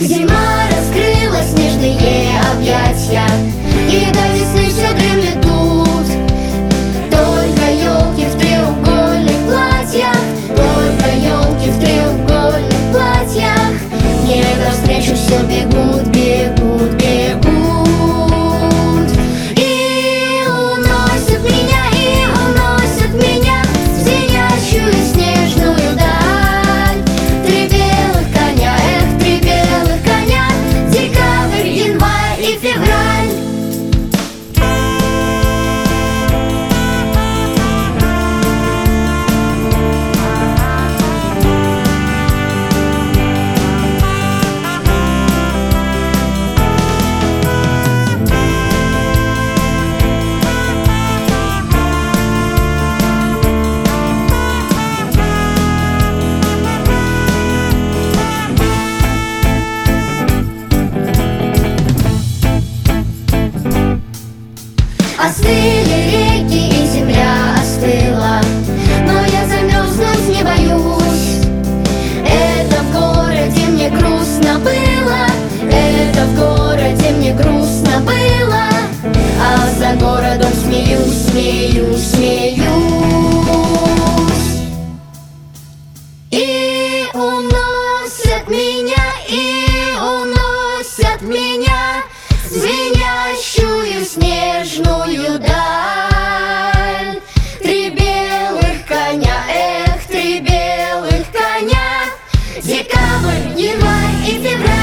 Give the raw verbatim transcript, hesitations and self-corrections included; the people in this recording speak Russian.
Зима раскрыла снежные объятия, и до весны все дремлет тут. Только елки в треугольных платьях, только елки в треугольных платьях мне навстречу все бегут, бегут, бегут. И уносят меня, и уносят меня в звенящую снежную даль. Три белых коня, эх, три белых коня, декабрь, январь и февраль. Остыли реки и земля остыла, но я замерзнуть не боюсь. Это в городе мне грустно было, это в городе мне грустно было, а за городом смеюсь, смеюсь, смеюсь. И уносят меня, и уносят меня в звенящую снежную даль. Три белых коня, эх, три белых коня, декабрь, январь и февраль.